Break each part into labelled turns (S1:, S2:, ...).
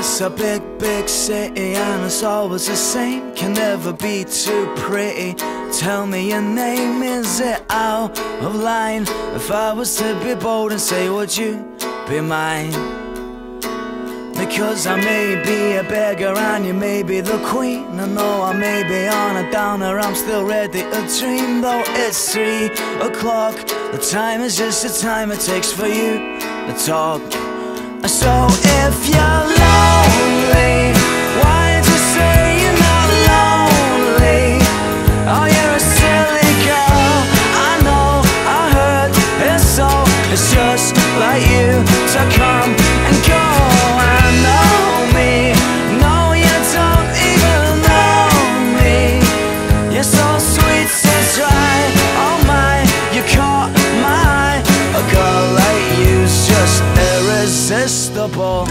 S1: It's a big, big city and it's always the same. Can never be too pretty. Tell me your name, is it out of line? If I was to be bold and say, would you be mine? Because I may be a beggar and you may be the queen. And though I may be on a downer, I'm still ready to dream. Though it's 3 o'clock, the time is just the time it takes for you to talk. So if you're lonely, why don't you say you're not lonely? Oh, you're a silly girl, I know, I heard it's so. It's just like you to come and go. I know me, no, you don't even know me. You're so sweet, so dry, oh my, you caught my eye. A girl like you's just irresistible.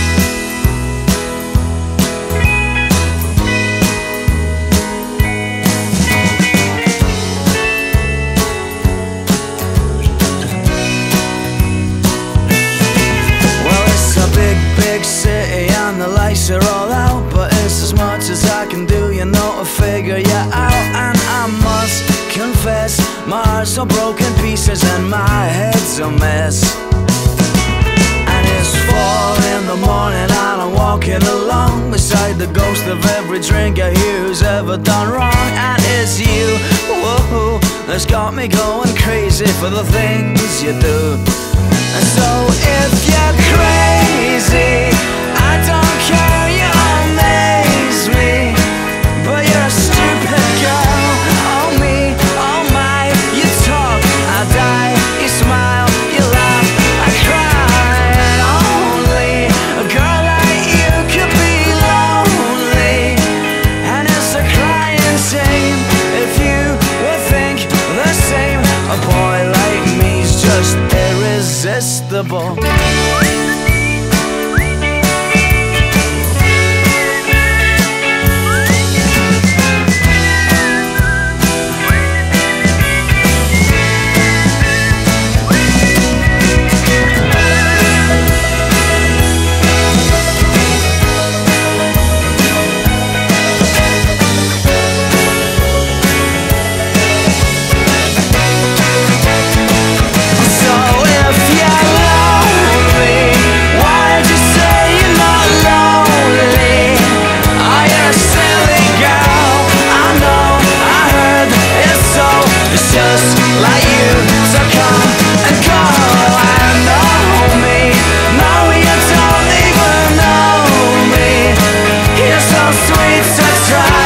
S1: Big city and the lights are all out, but it's as much as I can do, you know, to figure you out. And I must confess, my heart's all broken pieces and my head's a mess. And it's 4 in the morning and I'm walking along beside the ghost of every drinker here who's ever done wrong. And it's you, whoa, that's got me going crazy for the things you do. And so if you're crazy, I don't care, you amaze me. But you're a stupid girl, oh me, oh my. You talk, I die, you smile, you laugh, I cry. And only a girl like you could be lonely. And it's a crying shame if you would think the same. A boy like me's just irresistible. Just like you, so come and go. I know me, no, you don't even know me. You're so sweet to try.